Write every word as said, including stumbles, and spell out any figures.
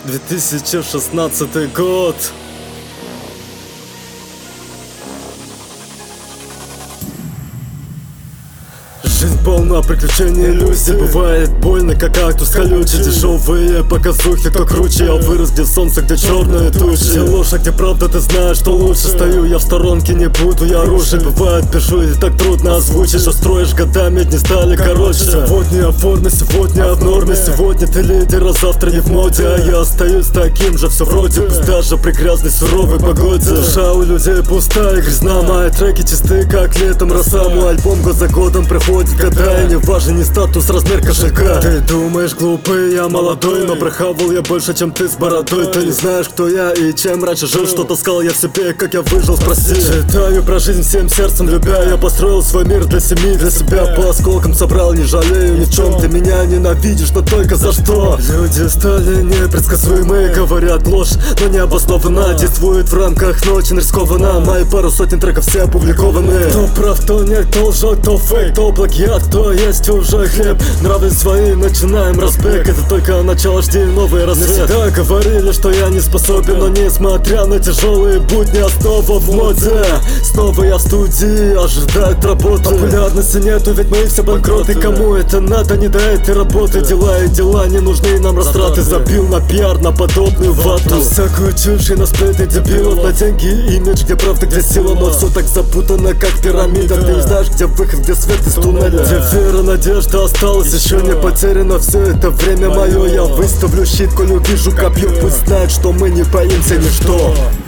две тысячи шестнадцатый год. Жизнь полна приключений, иллюзий. Бывает больно, как кактус колючий. Дешевые показухи, кто круче. Я вырос, где солнце, где черные тучи. Где ложь, а где правда, ты знаешь, что лучше. Стою я в сторонке, не буду я рушить. Бывает, пишу, и так трудно озвучить. Что строишь годами, дни стали короче. Сегодня о форме, сегодня в норме. Сегодня ты лидер, а завтра не в моде. А я остаюсь таким же, все вроде. Пусть даже при грязной суровой погоде. Душа у людей пустая, грязна. Мои треки чисты, как летом роса. Мой альбом год за годом приходит года, и не важен ни статус, размер кошелька. Ты думаешь глупый, я молодой, но прохавал я больше, чем ты с бородой. Ты не знаешь, кто я и чем раньше жил, что таскал я в себе, как я выжил, спроси. Читаю про жизнь всем сердцем любя. Я построил свой мир для семьи, для себя. По осколкам собрал, не жалею ни в чем. Ты меня ненавидишь, но только за что? Люди стали непредсказуемые, говорят ложь, но не обоснованно. Действуют в рамках ночи, рискованно. Мои пару сотен треков все опубликованы. Кто прав, кто нет, кто лжет, кто фейк, кто плагиат, кто есть уже хлеб. Нравы свои, начинаем разбег. Это только начало, жди новый рассвет. Всегда говорили, что я не способен, но несмотря на тяжелые будни, основа в моде. Снова я в студии, ожидает работы. Популярности нету, ведь мы все банкроты. Кому это надо, не до этой работы. Дела и дела, не нужны нам растраты. Забил на пиар, на подобную вату. На всякую чушь и на сплетни дебилов. На деньги и имидж, где правда, где сила. Но все так запутано, как пирамида. Ты не знаешь, где выход, где свет из туннеля. Где вера, надежда осталась, еще не потеряно. Все это время мое, я выставлю щит, коль увижу копье. Пусть знают, что мы не боимся ничто.